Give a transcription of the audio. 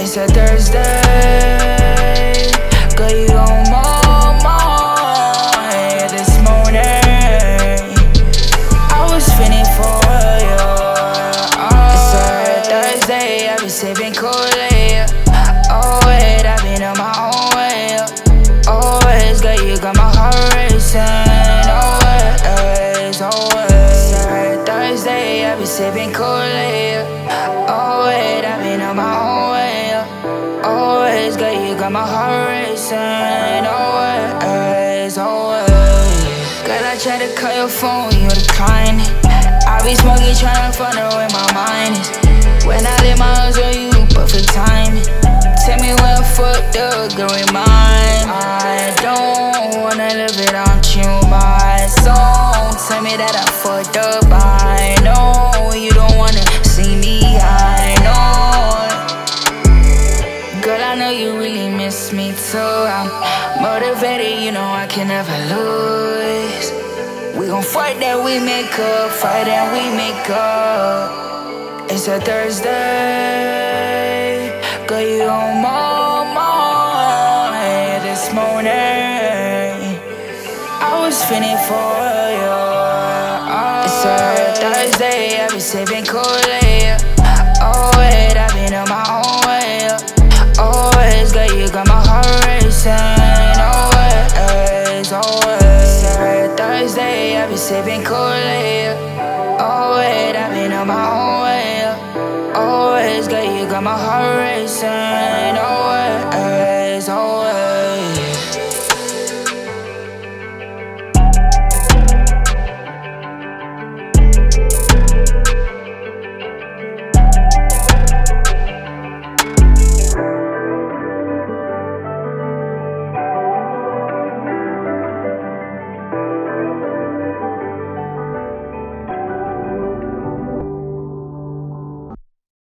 It's a Thursday, girl, you on my mind. This morning, I was feeling for you. It's a Thursday, I be sipping Kool-Aid. Always, I been on my own way. Always, girl, you got my heart racing. Always, always. It's a Thursday, I be sipping Kool-Aid. Always, I been on my own way. Always, girl, you got my heart racing. Always, always. Girl, I try to call your phone, you decline it. I be smoking, tryna find out where my mind is. When I lay my eyes on you, perfect timing. Tell me when I fucked up, girl, remind. I don't wanna live without you, my song. Tell me that I fucked up, I know. You don't wanna see me, I know. Girl, I know you really miss me too. I'm motivated, you know I can never lose. We gon' fight that we make up, fight that we make up. It's a Thursday, girl, you on my mind. This morning, I was feeling for you. It's a Thursday, I be sipping Kool-Aid. Always, I been on my own way. Always, girl, you got my heart racing. Always, always. It's a Thursday, I be sipping Kool-Aid. Always, I been on my own way. Always, girl, you got my heart